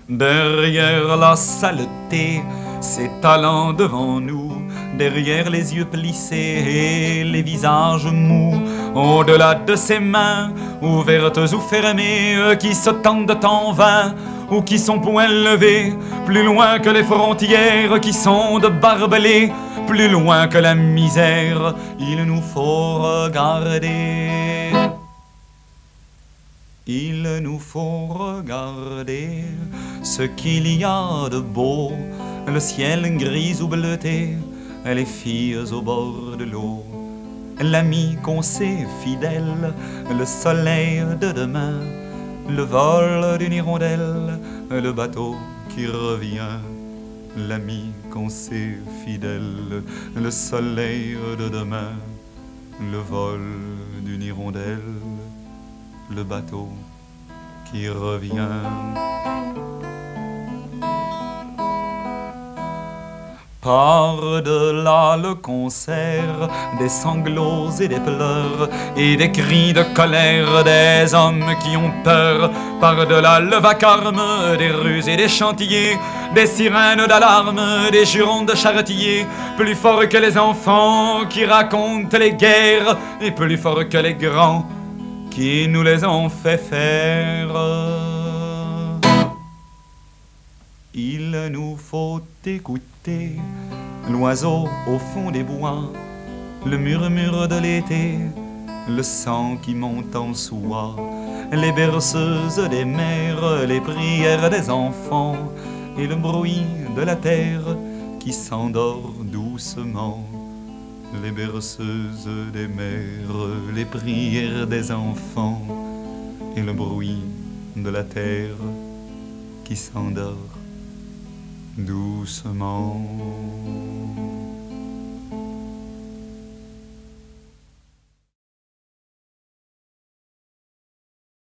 Derrière la saleté s'étalant devant nous, derrière les yeux plissés et les visages mous, au-delà de ses mains, ouvertes ou fermées, qui se tendent en vain, ou qui sont point levés, plus loin que les frontières qui sont de barbelés, plus loin que la misère, il nous faut regarder. Il nous faut regarder ce qu'il y a de beau, le ciel gris ou bleuté, les filles au bord de l'eau, l'ami qu'on sait fidèle, le soleil de demain, le vol d'une hirondelle, le bateau qui revient. L'ami qu'on sait fidèle, le soleil de demain, le vol d'une hirondelle, le bateau qui revient. Par-delà le concert des sanglots et des pleurs et des cris de colère des hommes qui ont peur, par-delà le vacarme des rues et des chantiers, des sirènes d'alarme, des jurons de charretiers, plus forts que les enfants qui racontent les guerres et plus forts que les grands qui nous les ont fait faire. Il nous faut écouter l'oiseau au fond des bois, le murmure de l'été, le sang qui monte en soi, les berceuses des mères, les prières des enfants et le bruit de la terre qui s'endort doucement. Les berceuses des mères, les prières des enfants et le bruit de la terre qui s'endort doucement.